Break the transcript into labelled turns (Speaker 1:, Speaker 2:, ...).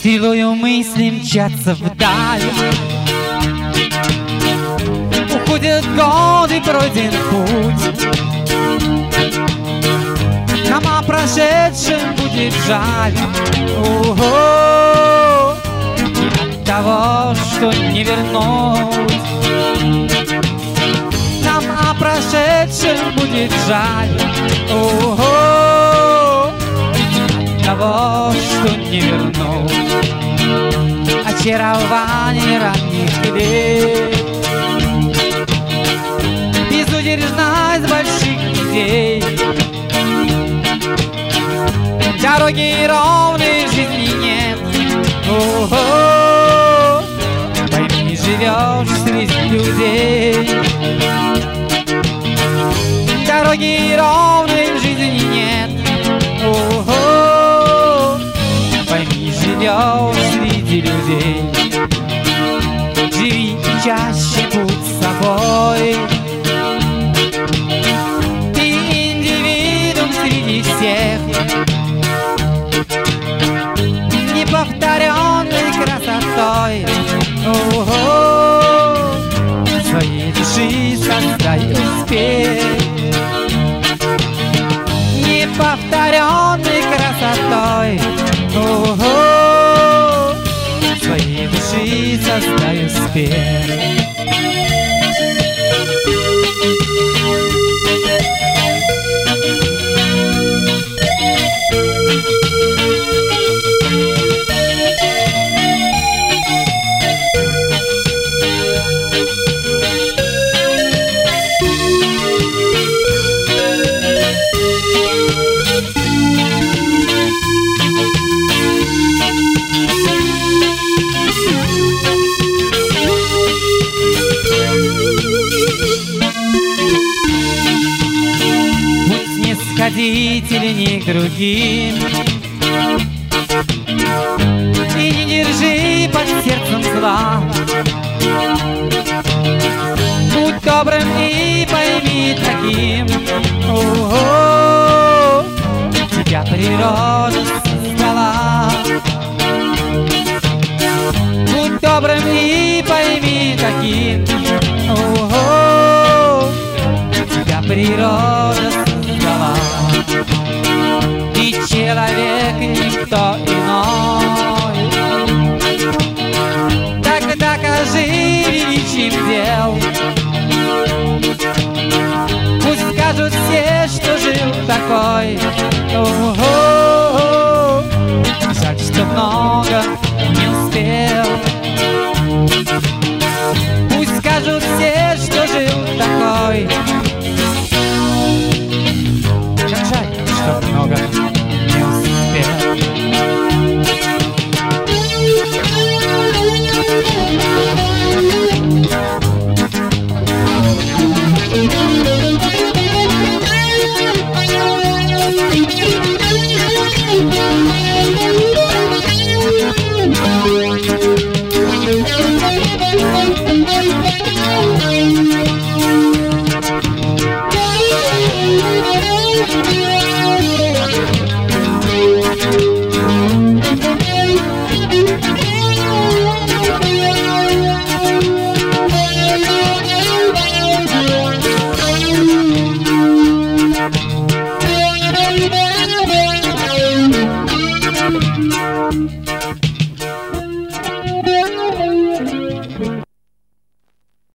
Speaker 1: Стрелою мысли мчатся вдаль. Уходят годы, пройден путь. Нам о прошедшем будет жаль. Ого! От того, что не вернуть. Нам о прошедшем будет жаль. Ого! От того, что не вернуть. Очарование ранних лет, безудержность больших идей. Дороги ровной жизни нет. Ого! Пойми, живешь среди людей. Дороги ровной жизни нет. Ого! Пойми, живешь среди людей. Живи чаще, будь собой. Ты индивидуум среди всех, неповторенной красотой. Ого! Своей души создай успех, неповторенной красотой. Ого! Своей души создай успех. Снисходители не к другим, и не держи под сердцем зла. Будь добрым и пойми таким. Ого! Тебя природа создала. Будь добрым и пойми таким. Ого! Тебя природа создала. Ты человек, никто иной. Так докажи величием дел.